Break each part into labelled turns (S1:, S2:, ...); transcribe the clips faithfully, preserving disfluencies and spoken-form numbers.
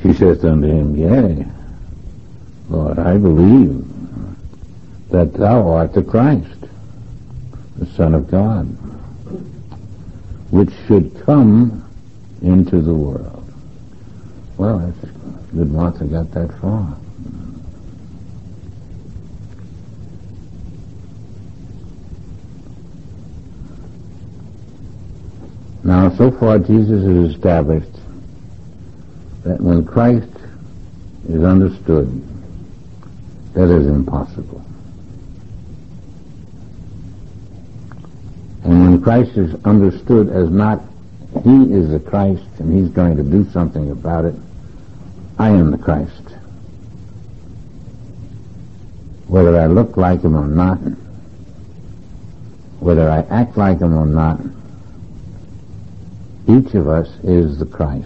S1: She saith unto him, Yea, Lord, I believe that thou art the Christ, the Son of God, which should come into the world. Well, that's good. Martha got that far. Now, so far, Jesus has established that when Christ is understood, that is impossible. And when Christ is understood as not, he is the Christ and he's going to do something about it, I am the Christ. Whether I look like him or not, whether I act like him or not, each of us is the Christ.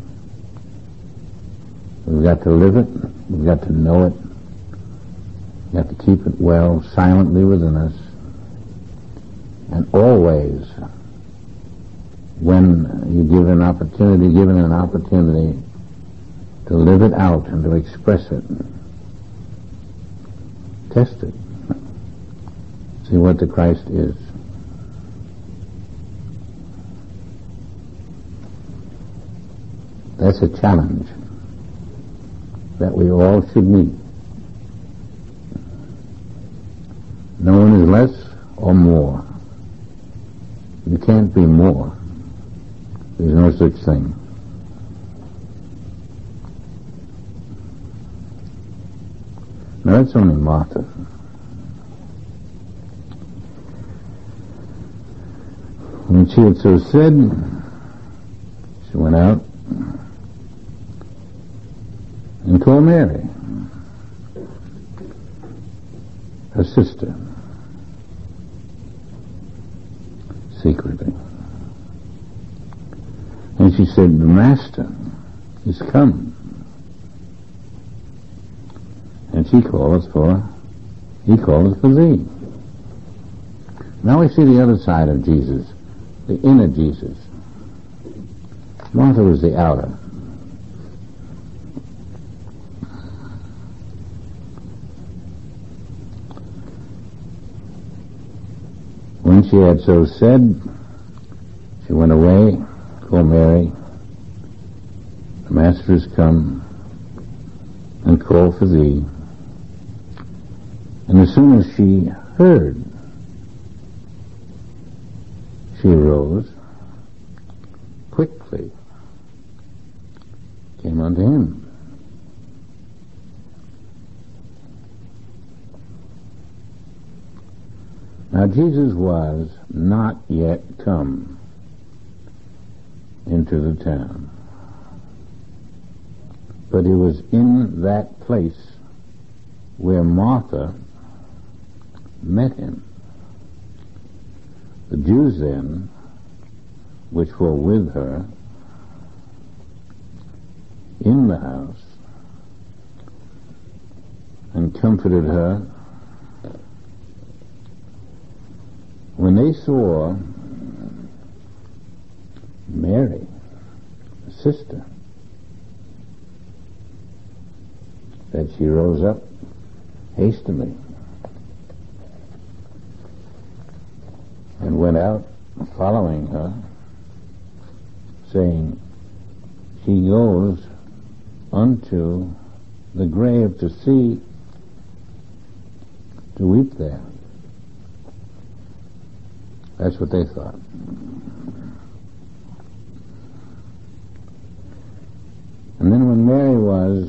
S1: We've got to live it, we've got to know it, we've got to keep it well, silently within us, and always, when you give an opportunity, given an opportunity to live it out and to express it, test it, see what the Christ is. That's a challenge that we all should meet. No one is less or more. You can't be more. There's no such thing. Now that's only Martha. When she had so said, she went out and called Mary, her sister, secretly. And she said, the Master is come. And she calls for, he calls for thee. Now we see the other side of Jesus, the inner Jesus. Martha was the outer. When she had so said, she went away, called Mary, the Master is come, and called for thee. And as soon as she heard, she arose, quickly came unto him. Now Jesus was not yet come into the town, but he was in that place where Martha met him. The Jews then, which were with her in the house and comforted her, when they saw Mary, the sister, that she rose up hastily and went out following her, saying, she goes unto the grave to see, to weep there. That's what they thought. And then when Mary was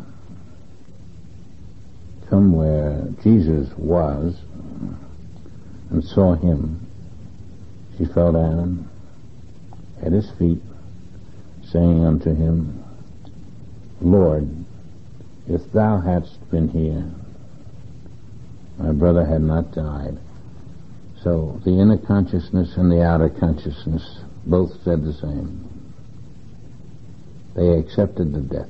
S1: come where Jesus was and saw him, she fell down at his feet, saying unto him, Lord, if thou hadst been here, my brother had not died. So the inner consciousness and the outer consciousness both said the same. They accepted the death.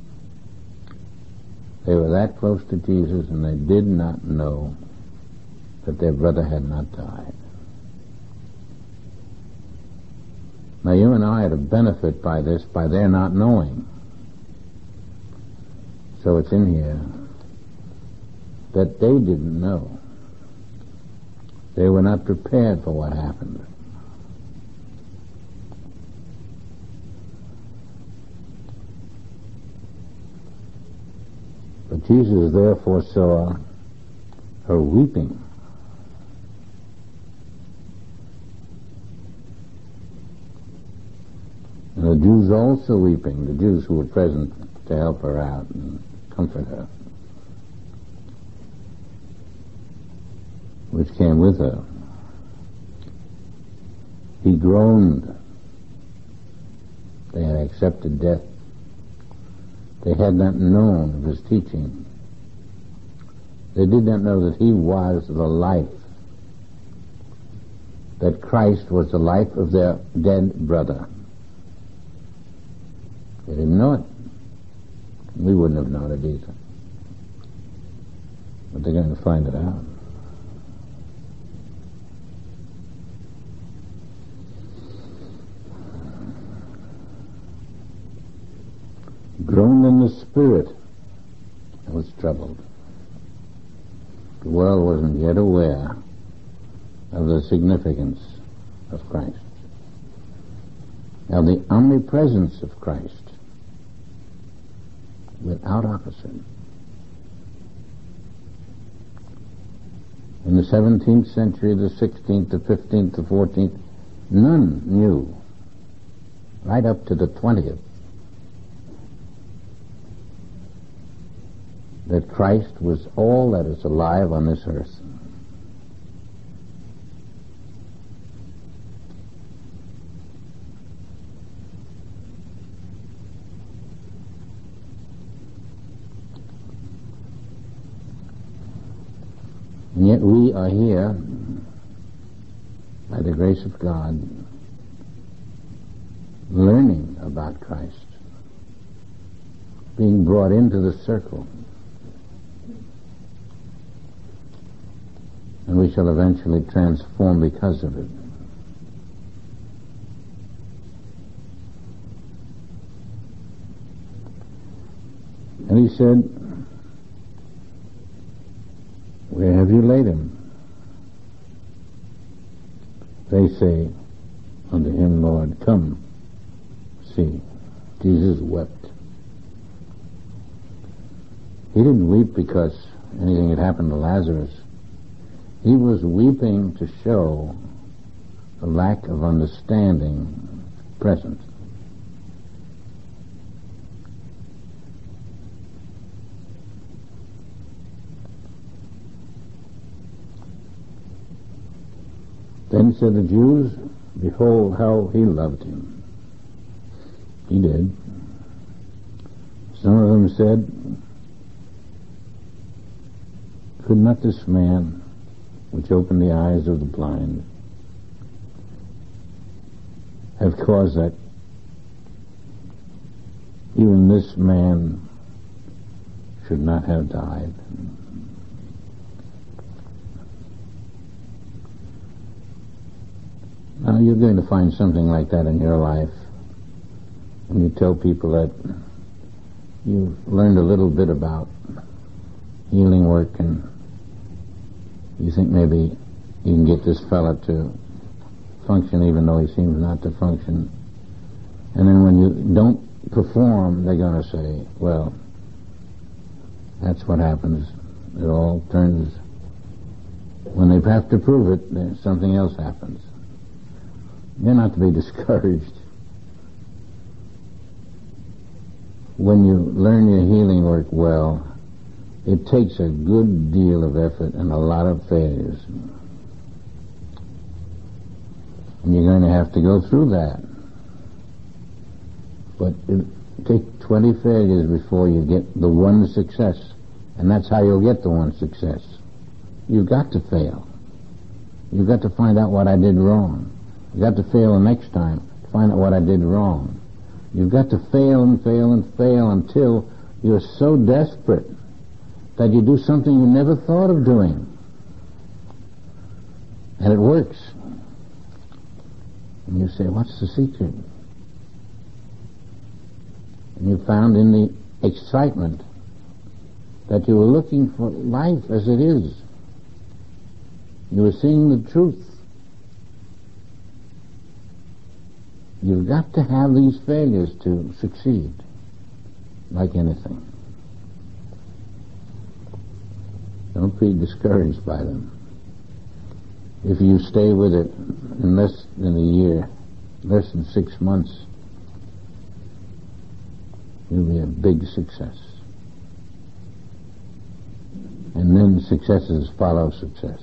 S1: They were that close to Jesus, and they did not know that their brother had not died. Now you and I are to benefit by this, by their not knowing. so it's in here, that they didn't know. They were not prepared for what happened. But Jesus therefore saw her weeping. And the Jews also weeping, the Jews who were present to help her out and comfort her, which came with her. He groaned. They had accepted death. They had not known of his teaching. They did not know that he was the life, that Christ was the life of their dead brother. They didn't know it. We wouldn't have known it either. But they're going to find it out. Groaned in the spirit and was troubled. The world wasn't yet aware of the significance of Christ, of the omnipresence of Christ without opposite. In the seventeenth century, the sixteenth, the fifteenth, the fourteenth, none knew, right up to the twentieth, that Christ was all that is alive on this earth. And yet we are here, by the grace of God, learning about Christ, being brought into the circle. And we shall eventually transform because of it. And he said, "Where have you laid him?" They say unto him, "Lord, come, see." Jesus wept. He didn't weep because anything had happened to Lazarus. He was weeping to show the lack of understanding present. Then said the Jews, "Behold how he loved him." He did. Some of them said, "Could not this man, which opened the eyes of the blind, have caused that even this man should not have died?" Now you're going to find something like that in your life when you tell people that you've learned a little bit about healing work and you think maybe you can get this fella to function even though he seems not to function. And then when you don't perform, they're going to say, well, that's what happens. It all turns, when they have to prove it, then something else happens. You're not to be discouraged. When you learn your healing work well, it takes a good deal of effort and a lot of failures. And you're going to have to go through that. But it takes twenty failures before you get the one success. And that's how you'll get the one success. You've got to fail. You've got to find out what I did wrong. You've got to fail the next time to find out what I did wrong. You've got to fail and fail and fail until you're so desperate that you do something you never thought of doing. And it works. And you say, what's the secret? And you found in the excitement that you were looking for life as it is. You were seeing the truth. You've got to have these failures to succeed, like anything. Don't be discouraged by them. If you stay with it in less than a year, less than six months, you'll be a big success. And then successes follow success.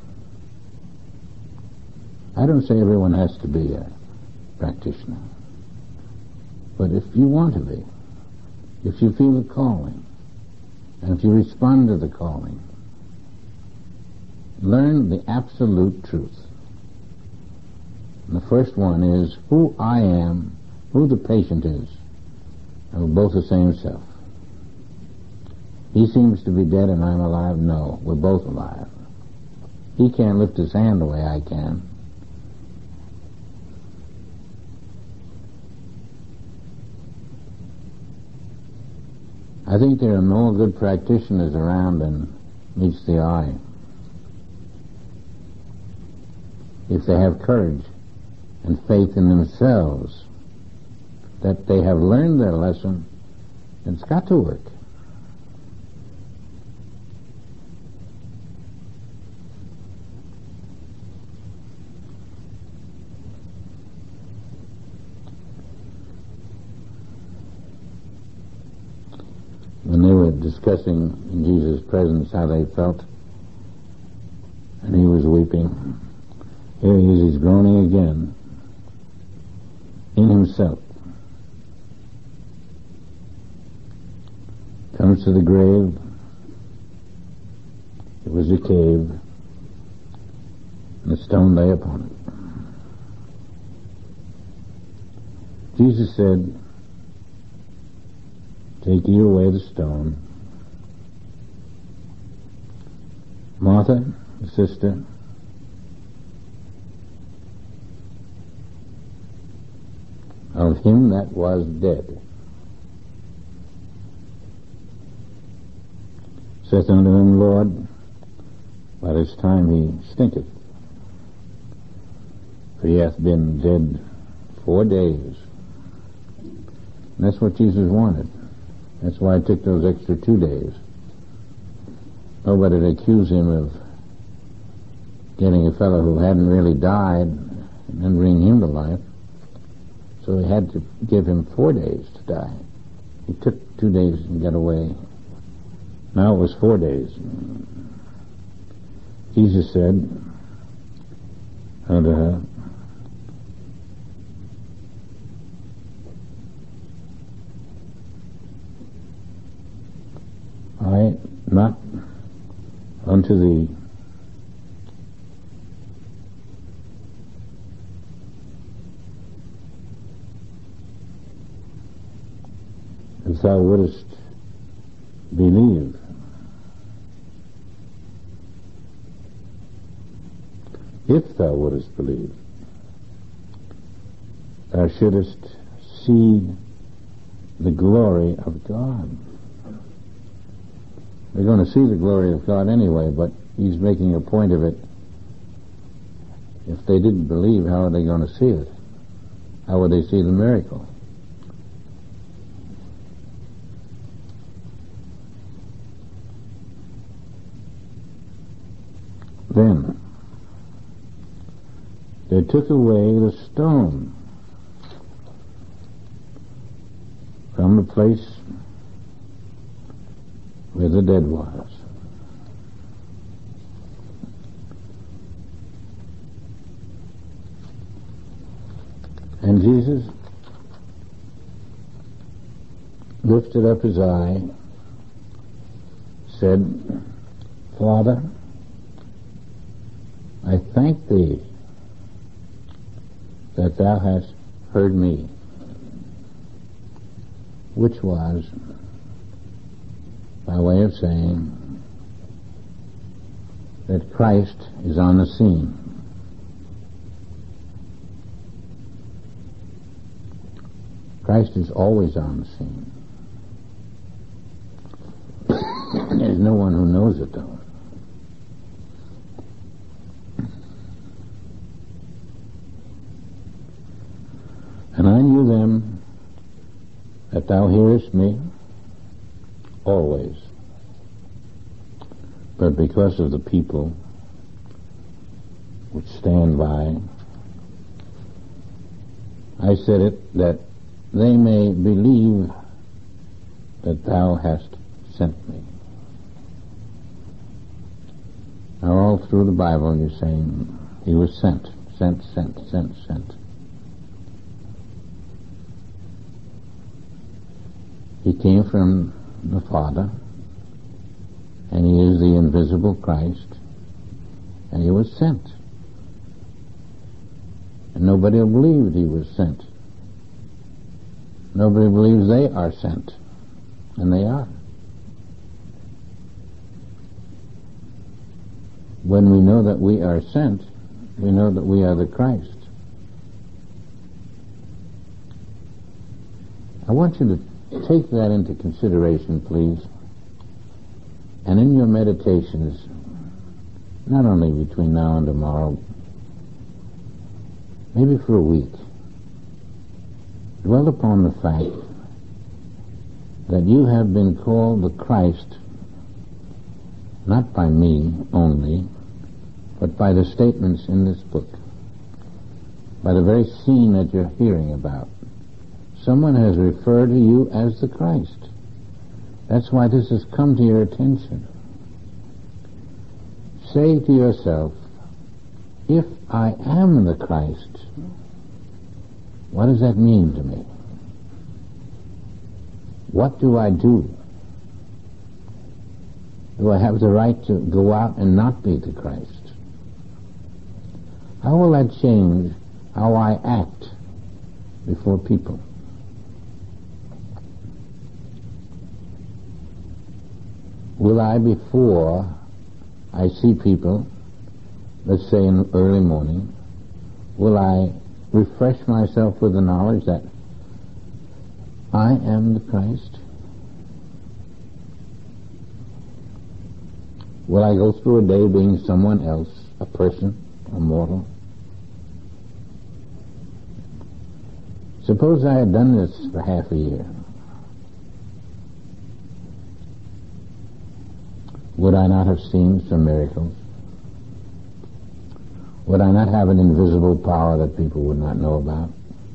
S1: I don't say everyone has to be a practitioner. But if you want to be, if you feel the calling, and if you respond to the calling, learn the absolute truth. And the first one is who I am, who the patient is, and we're both the same self. He seems to be dead and I'm alive. No, we're both alive. He can't lift his hand the way I can. I think there are more good practitioners around than meets the eye. If they have courage and faith in themselves, that they have learned their lesson, it's got to work. When they were discussing in Jesus' presence how they felt, and he was weeping, here he is, he's groaning again in himself. Comes to the grave. It was a cave, and a stone lay upon it. Jesus said, take ye away the stone. Martha, the sister, of him that was dead, saith unto him, Lord, by this time he stinketh, for he hath been dead four days. And that's what Jesus wanted. That's why it took those extra two days. Nobody would accuse him of getting a fellow who hadn't really died and then bring him to life. So he had to give him four days to die. He took two days and got away. Now it was four days. Jesus said unto her, I not unto thee if thou wouldest believe. If thou wouldest believe, thou shouldest see the glory of God. They're going to see the glory of God anyway, but he's making a point of it. If they didn't believe, how are they going to see it? How would they see the miracle? Then they took away the stone from the place where the dead was. And Jesus lifted up his eye, said, Father, I thank thee that thou hast heard me, which was by way of saying that Christ is on the scene. Christ is always on the scene. no one who knows it, though. And I knew them that thou hearest me always. But because of the people which stand by, I said it that they may believe that thou hast sent me. Now all through the Bible you're saying he was sent, sent, sent, sent, sent. He came from the Father, and he is the invisible Christ, and he was sent. And nobody believed he was sent. Nobody believes they are sent, and they are. When we know that we are sent, we know that we are the Christ. I want you to take that into consideration, please, and in your meditations, not only between now and tomorrow, maybe for a week, dwell upon the fact that you have been called the Christ, not by me only, but by the statements in this book, by the very scene that you're hearing about. Someone has referred to you as the Christ. That's why this has come to your attention. Say to yourself, if I am the Christ, what does that mean to me? What do I do? Do I have the right to go out and not be the Christ? How will that change how I act before people? Will I, before I see people, let's say in the early morning, will I refresh myself with the knowledge that I am the Christ? Will I go through a day being someone else, a person, a mortal? Suppose I had done this for half a year. Would I not have seen some miracles? Would I not have an invisible power that people would not know about?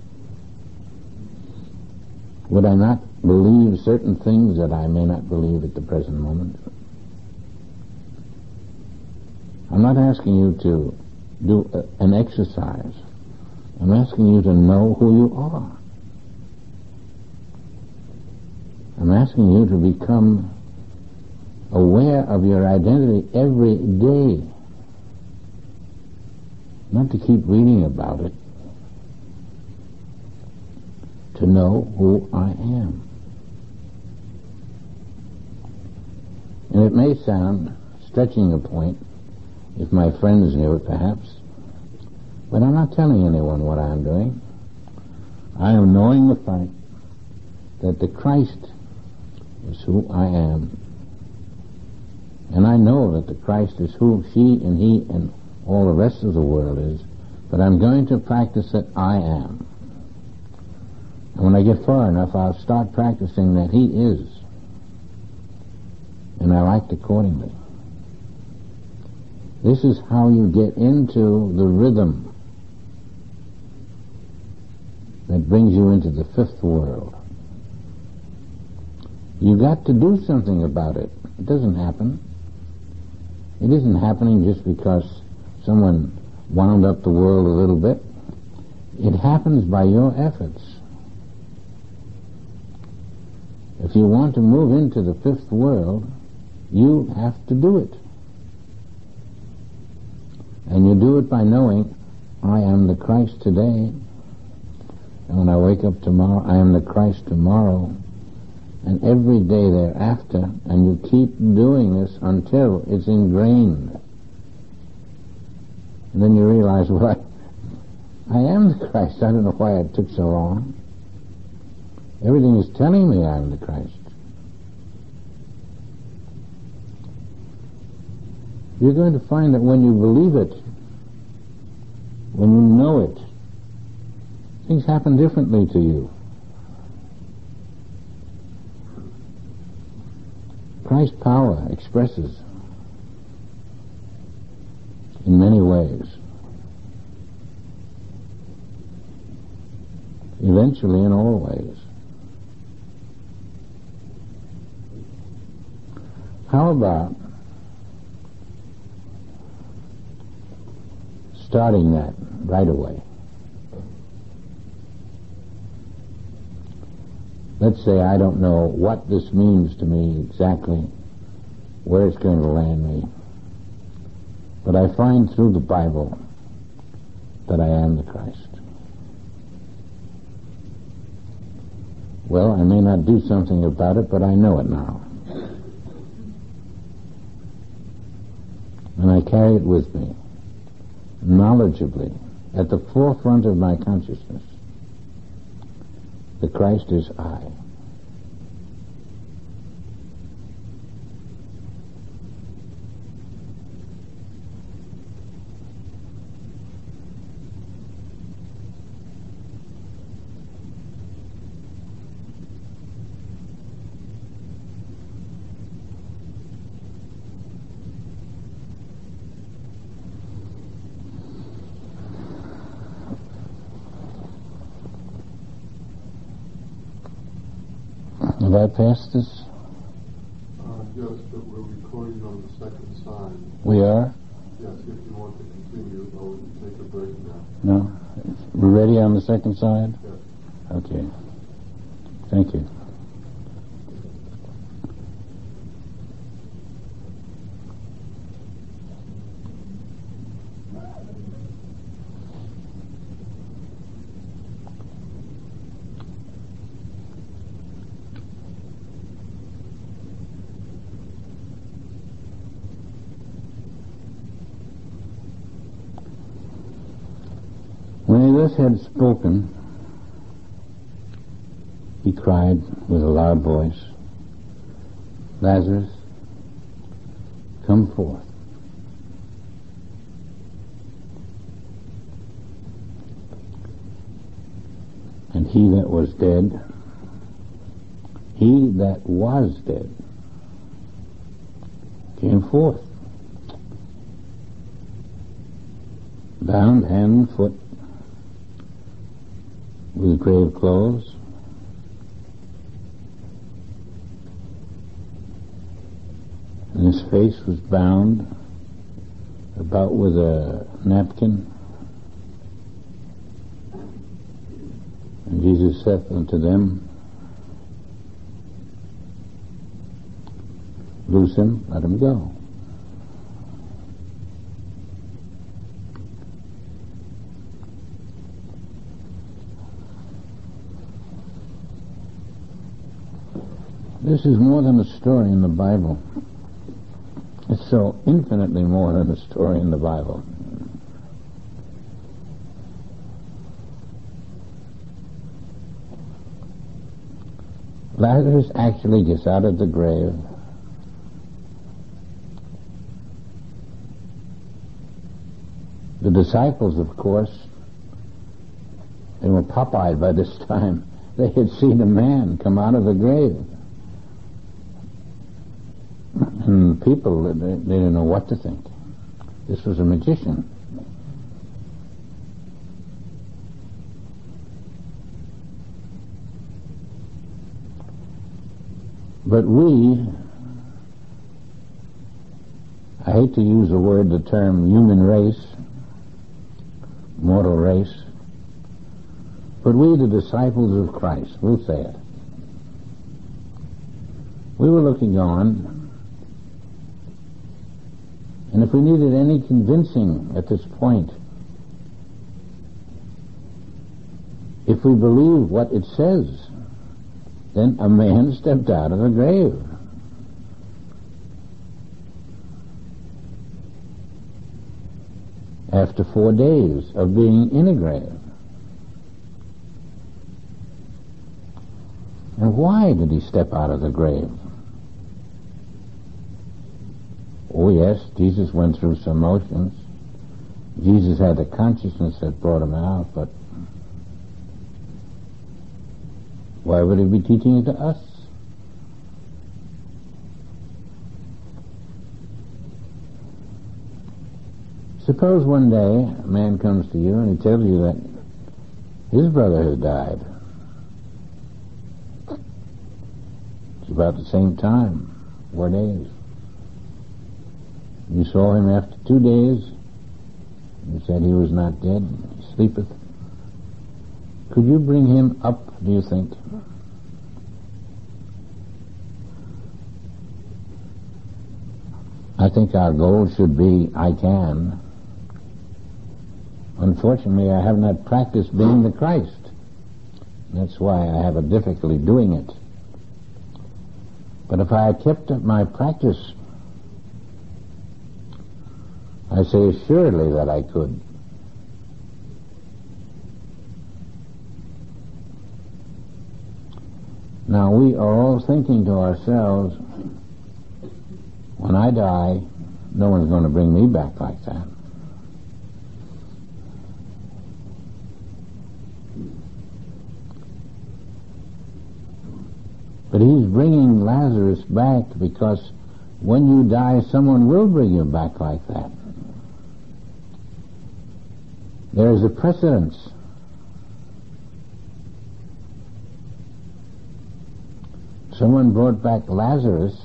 S1: Would I not believe certain things that I may not believe at the present moment? I'm not asking you to do a, an exercise. I'm asking you to know who you are. I'm asking you to become aware of your identity every day. Not to keep reading about it. To know who I am. And it may sound stretching a point, if my friends knew it perhaps, but I'm not telling anyone what I am doing. I am knowing the fact that the Christ is who I am. And I know that the Christ is who she and he and all the rest of the world is, but I'm going to practice that I am. And when I get far enough, I'll start practicing that he is. And I'll act accordingly. This is how you get into the rhythm that brings you into the fifth world. You got to do something about it. It doesn't happen. It isn't happening just because someone wound up the world a little bit. It happens by your efforts. If you want to move into the fifth world, you have to do it. And you do it by knowing, I am the Christ today, and when I wake up tomorrow, I am the Christ tomorrow, and every day thereafter, and you keep doing this until it's ingrained. And then you realize, well, I, I am the Christ. I don't know why it took so long. Everything is telling me I am the Christ. you're going to find that when you believe it, when you know it, things happen differently to you. Christ's power expresses in many ways. Eventually in all ways. How about starting that right away? Let's say I don't know what this means to me exactly, where it's going to land me, but I find through the Bible that I am the Christ. Well, I may not do something about it, but I know it now. And I carry it with me, knowledgeably, at the forefront of my consciousness. The Christ is I. Have I passed this?
S2: Uh, yes, but we're recording on the second side.
S1: We are?
S2: Yes, if you want to continue, or we can take a break now.
S1: No? We're ready on the second side?
S2: Yes.
S1: Okay. Thank you. When he thus had spoken, he cried with a loud voice, Lazarus, come forth. And he that was dead, he that was dead, came forth, bound hand and foot, with grave clothes, and his face was bound about with a napkin. And Jesus saith unto them, loose him, let him go. This is more than a story in the Bible. It's so infinitely more than a story in the Bible. Lazarus actually gets out of the grave. The disciples, of course, they were pop-eyed by this time. They had seen a man come out of the grave. And people, they, they didn't know what to think. This was a magician. But we, I hate to use the word, the term human race, mortal race, but we, the disciples of Christ, we'll say it. We were looking on, and if we needed any convincing at this point, if we believe what it says, then a man stepped out of the grave. After four days of being in a grave. And why did he step out of the grave? Oh yes, Jesus went through some motions. Jesus had a consciousness that brought him out, but why would he be teaching it to us? Suppose one day a man comes to you and he tells you that his brother has died. It's about the same time, four days. You saw him after two days. You said he was not dead. He sleepeth. Could you bring him up, do you think? I think our goal should be, I can. Unfortunately, I have not practiced being the Christ. That's why I have a difficulty doing it. But if I had kept up my practice, I say assuredly that I could. Now we are all thinking to ourselves, when I die, no one's going to bring me back like that. But he's bringing Lazarus back because when you die, someone will bring you back like that. There is a precedence. Someone brought back Lazarus,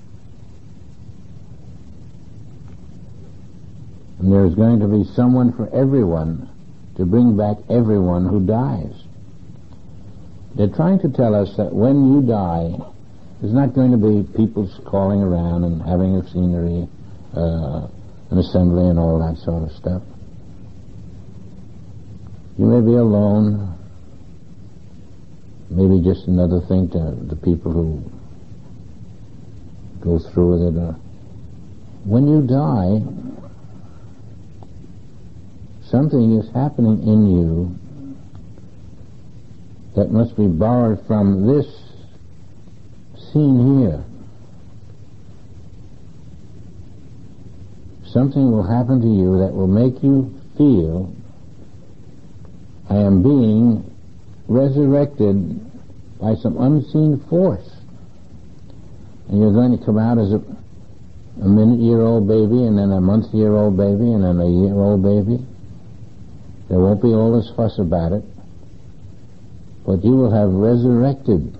S1: and there's going to be someone for everyone to bring back everyone who dies. They're trying to tell us that when you die, there's not going to be people calling around and having a scenery, uh, an assembly and all that sort of stuff. You may be alone, maybe just another thing to the people who go through with it. Uh, when you die, something is happening in you that must be borrowed from this scene here. Something will happen to you that will make you feel, I am being resurrected by some unseen force. And you're going to come out as a, a minute-year-old baby, and then a month-year-old baby, and then a year-old baby. There won't be all this fuss about it. But you will have resurrected.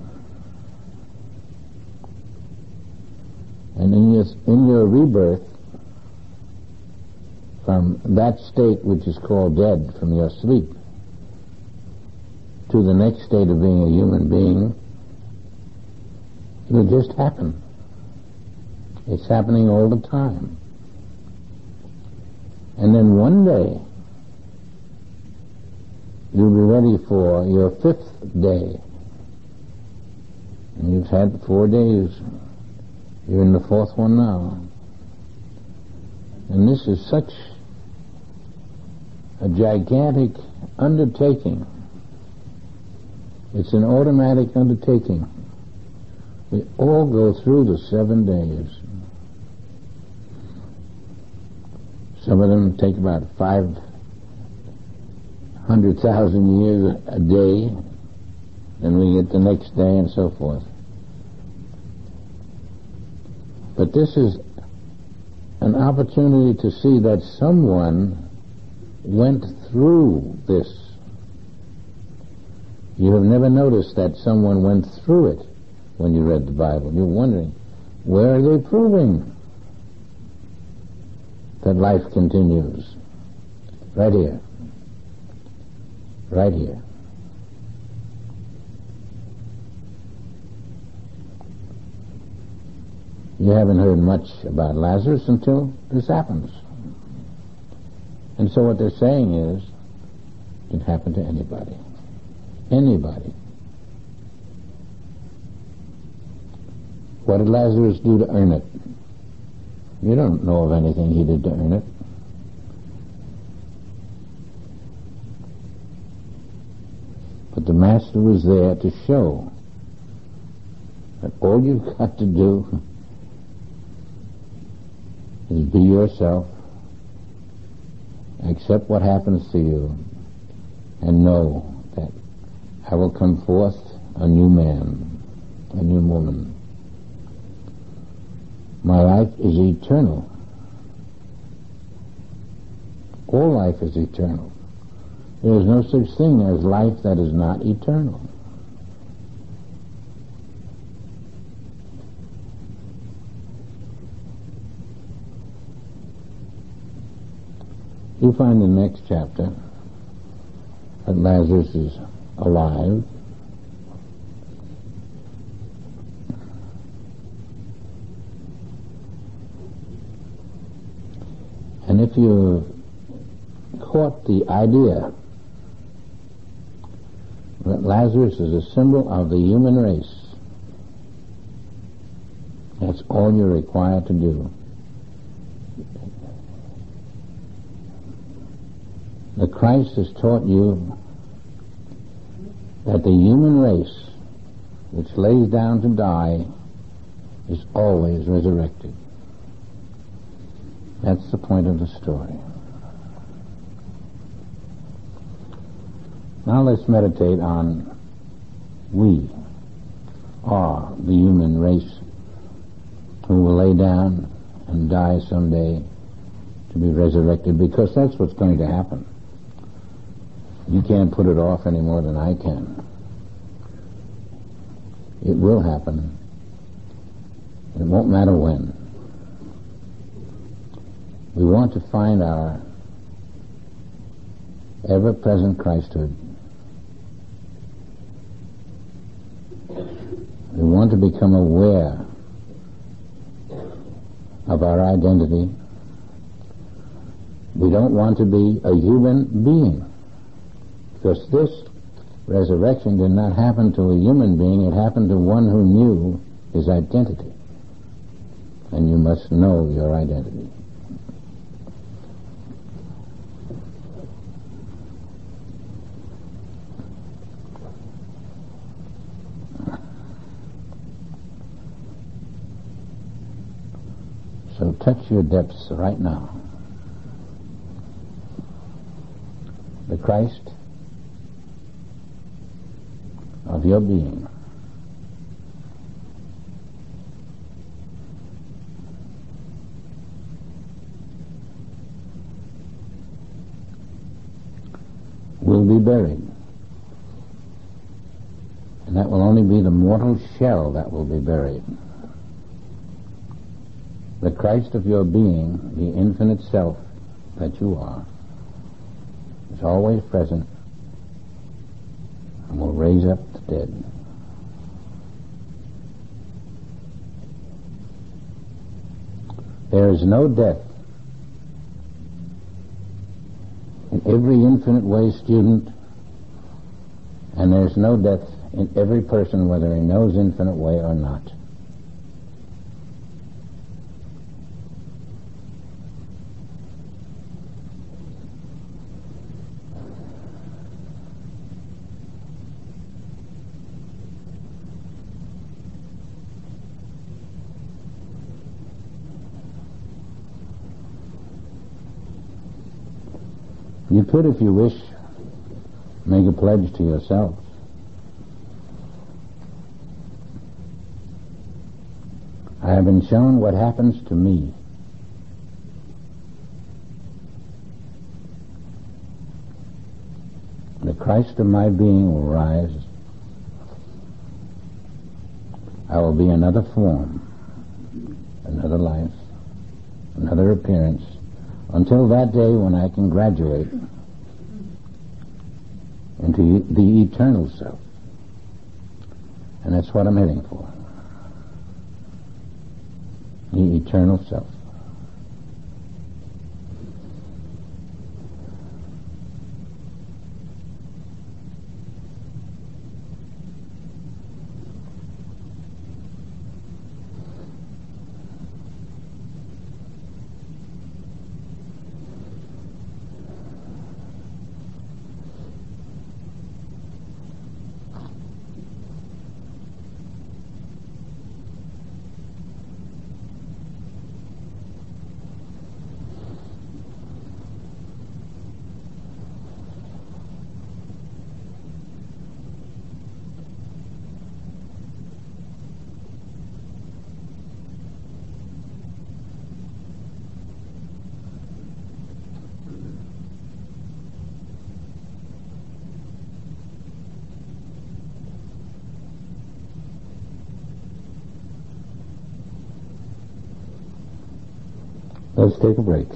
S1: And in your, in your rebirth, from that state which is called dead, from your sleep, to the next state of being a human being, it'll just happen. It's happening all the time. And then one day, you'll be ready for your fifth day. And you've had four days. You're in the fourth one now. And this is such a gigantic undertaking. It's an automatic undertaking. We all go through the seven days. Some of them take about five hundred thousand years a day, then we get the next day and so forth. But this is an opportunity to see that someone went through this. You have never noticed that someone went through it when you read the Bible. You're wondering, where are they proving that life continues? Right here. Right here. You haven't heard much about Lazarus until this happens. And so what they're saying is, it can happen to anybody. Anybody. What did Lazarus do to earn it? You don't know of anything he did to earn it. But the Master was there to show that all you've got to do is be yourself, accept what happens to you, and know that I will come forth a new man, a new woman. My life is eternal. All life is eternal. There is no such thing as life that is not eternal. You find in the next chapter that Lazarus is alive. And if you caught the idea that Lazarus is a symbol of the human race, that's all you're required to do. The Christ has taught you that the human race, which lays down to die, is always resurrected. That's the point of the story. Now let's meditate on we are the human race who will lay down and die someday to be resurrected, because that's what's going to happen. You can't put it off any more than I can. It will happen. It won't matter when. We want to find our ever-present Christhood. We want to become aware of our identity. We don't want to be a human being, because this resurrection did not happen to a human being. It happened to one who knew his identity. And you must know your identity. So touch your depths right now. The Christ of your being. Will be buried. And that will only be the mortal shell that will be buried. The Christ of your being, the infinite self that you are, is always present and will raise up the dead. There is no death in every infinite way student, and there is no death in every person, whether he knows infinite way or not. You could, if you wish, make a pledge to yourself. I have been shown what happens to me. The Christ of my being will rise. I will be another form, another life, another appearance, until that day when I can graduate into the eternal self. And that's what I'm heading for. The eternal self. Let's take a break.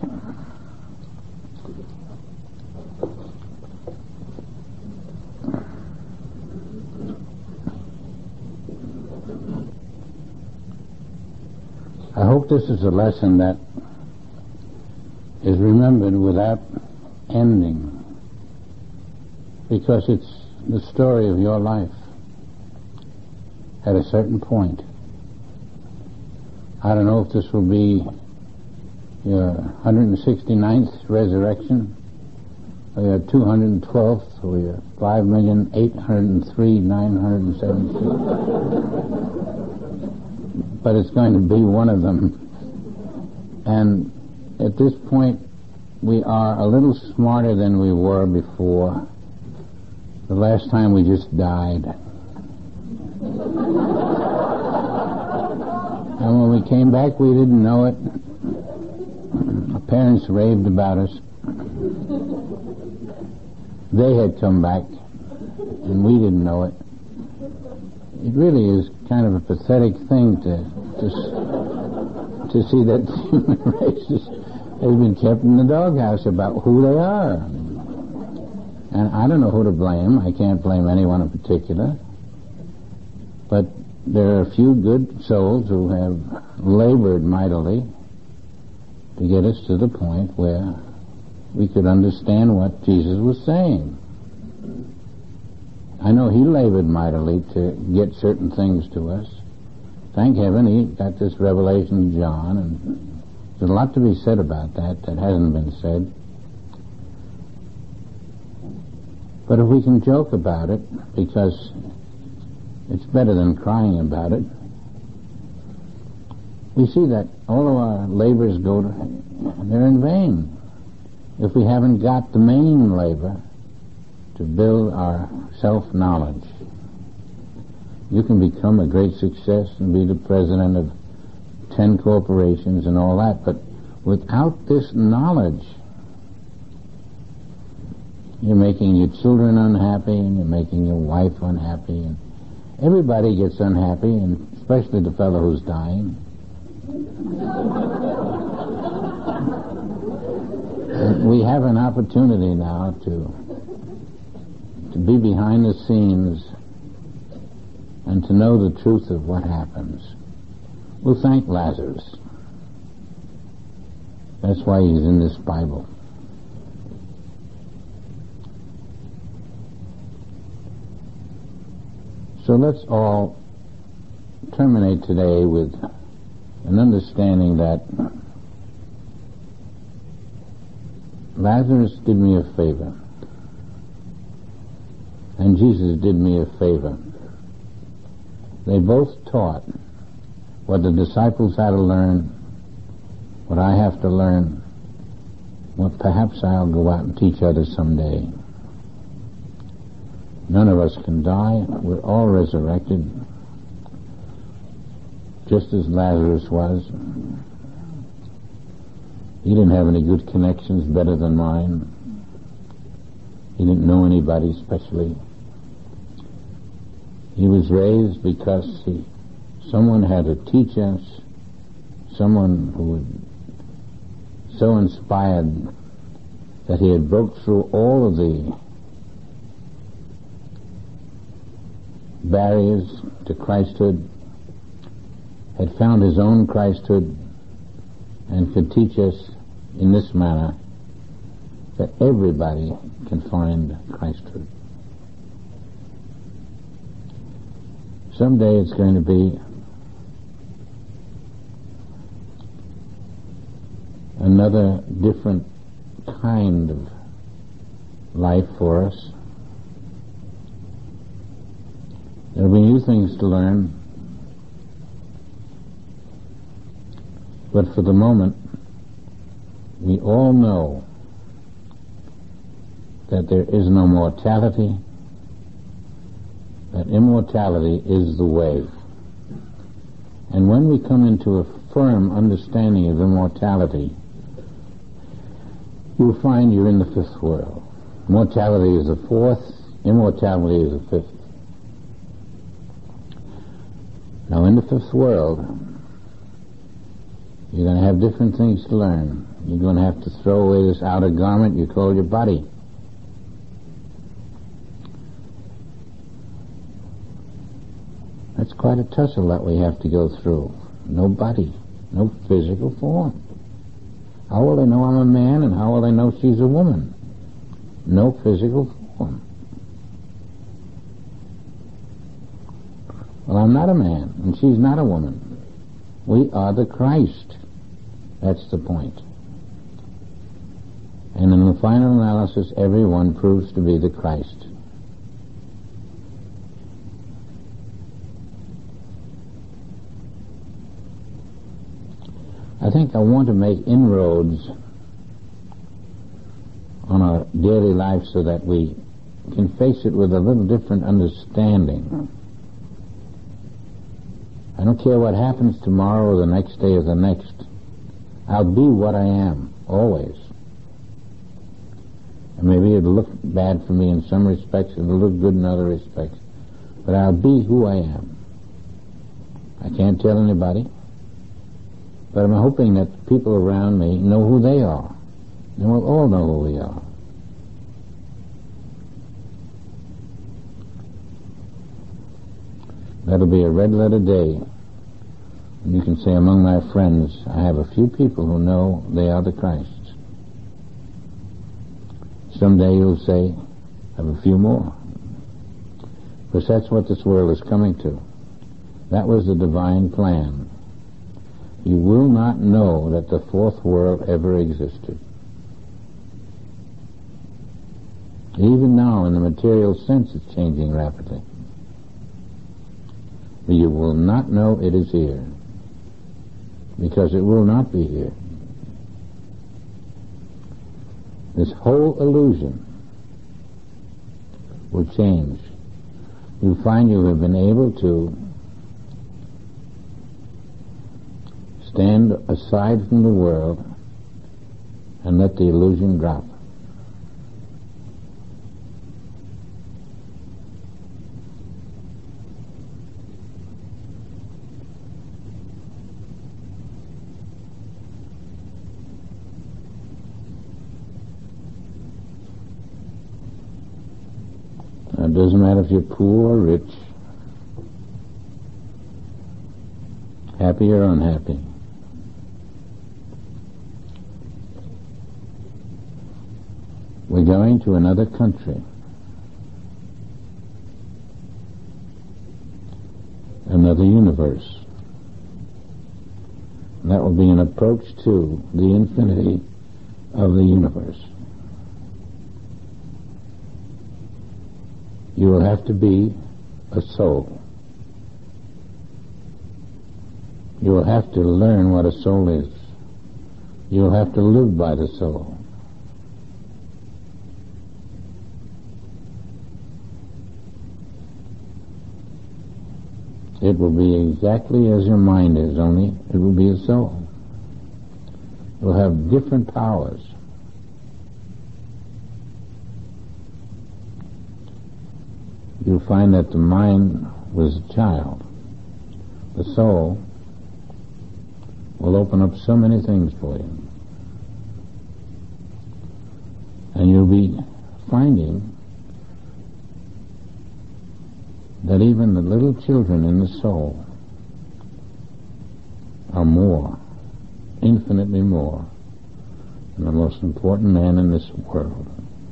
S1: I hope this is a lesson that is remembered without ending, because it's the story of your life at a certain point. I don't know if this will be your one hundred sixty-ninth resurrection, or your two hundred twelfth, or your five million eight hundred three thousand nine hundred seventy-six. But it's going to be one of them. And at this point, we are a little smarter than we were before. The last time we just died. And when we came back, we didn't know it. Our parents raved about us. They had come back, and we didn't know it. It really is kind of a pathetic thing to to, to see that the human race is, has been kept in the doghouse about who they are. And I don't know who to blame. I can't blame anyone in particular. But there are a few good souls who have labored mightily to get us to the point where we could understand what Jesus was saying. I know he labored mightily to get certain things to us. Thank heaven he got this revelation of John, and there's a lot to be said about that that hasn't been said. But if we can joke about it, because it's better than crying about it, we see that all of our labors go to, they're in vain if we haven't got the main labor to build our self-knowledge. You can become a great success and be the president of ten corporations and all that, but without this knowledge, you're making your children unhappy, and you're making your wife unhappy, and everybody gets unhappy, and especially the fellow who's dying. And we have an opportunity now to to be behind the scenes and to know the truth of what happens. We'll thank Lazarus. That's why he's in this Bible. So let's all terminate today with an understanding that Lazarus did me a favor, and Jesus did me a favor. They both taught what the disciples had to learn, what I have to learn, what perhaps I'll go out and teach others someday. None of us can die. We're all resurrected, just as Lazarus was. He didn't have any good connections better than mine. He didn't know anybody specially. He was raised because he, someone had to teach us, someone who was so inspired that he had broke through all of the barriers to Christhood, had found his own Christhood, and could teach us in this manner that everybody can find Christhood. Someday it's going to be another different kind of life for us. There will be new things to learn, but for the moment, we all know that there is no mortality, that immortality is the way. And when we come into a firm understanding of immortality, you'll find you're in the fifth world. Mortality is the fourth, immortality is the fifth. Now in the fifth world, You're going to have different things to learn. You're going to have to throw away this outer garment you call your body. That's quite a tussle that we have to go through. No body, no physical form. How will they know I'm a man, and how will they know she's a woman? No physical form. Well, I'm not a man, and she's not a woman. We are the Christ. That's the point. And in the final analysis, everyone proves to be the Christ. I think I want to make inroads on our daily life so that we can face it with a little different understanding. I don't care what happens tomorrow or the next day or the next. I'll be what I am, always. And maybe it'll look bad for me in some respects, it'll look good in other respects. But I'll be who I am. I can't tell anybody. But I'm hoping that the people around me know who they are. And we'll all know who we are. That'll be a red letter day. And you can say, among my friends, I have a few people who know they are the Christ. Someday you'll say, I have a few more. Because that's what this world is coming to. That was the divine plan. You will not know that the fourth world ever existed. Even now, in the material sense, it's changing rapidly. But you will not know it is here, because it will not be here. This whole illusion will change. You find you have been able to stand aside from the world and let the illusion drop. Now, it doesn't matter if you're poor or rich, happy or unhappy. We're going to another country, another universe. And that will be an approach to the infinity of the universe. You will have to be a soul. You will have to learn what a soul is. You will have to live by the soul. It will be exactly as your mind is, only it will be a soul. It will have different powers. You'll find that the mind was a child. The soul will open up so many things for you. And you'll be finding that even the little children in the soul are more, infinitely more, than the most important man in this world.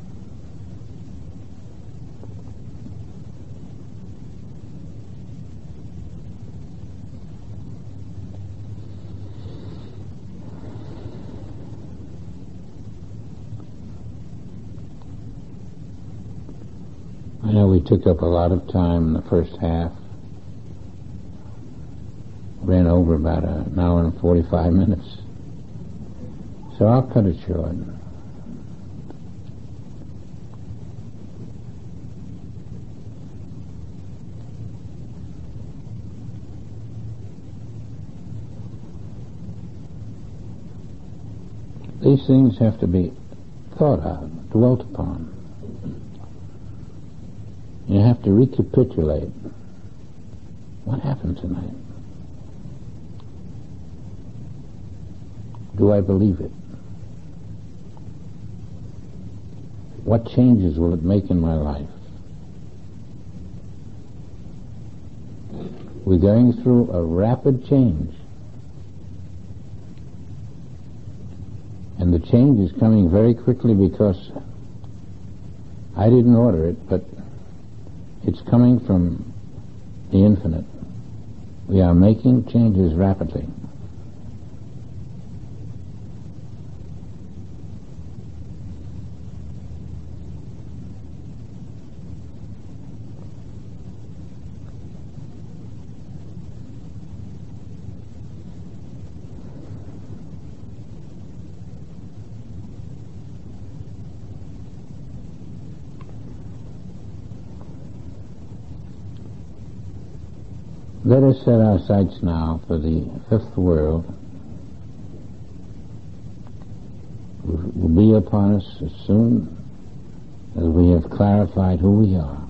S1: I know we took up a lot of time in the first half. Ran over about an hour and forty-five minutes. So I'll cut it short. These things have to be thought of, dwelt upon. You have to recapitulate what happened tonight. Do I believe it? What changes will it make in my life? We're going through a rapid change. And the change is coming very quickly because I didn't order it, but it's coming from the infinite. We are making changes rapidly. Let us set our sights now for the fifth world. It will be upon us as soon as we have clarified who we are.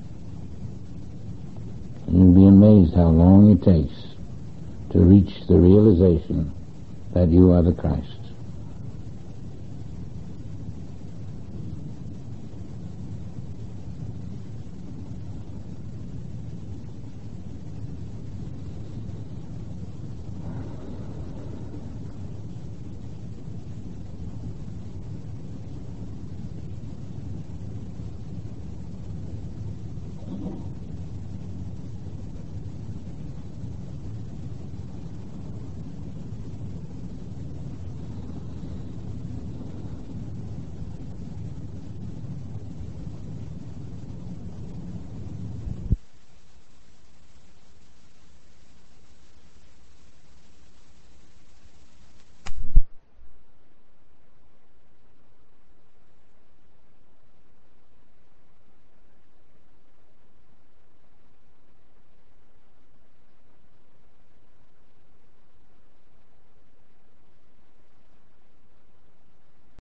S1: And you'll be amazed how long it takes to reach the realization that you are the Christ.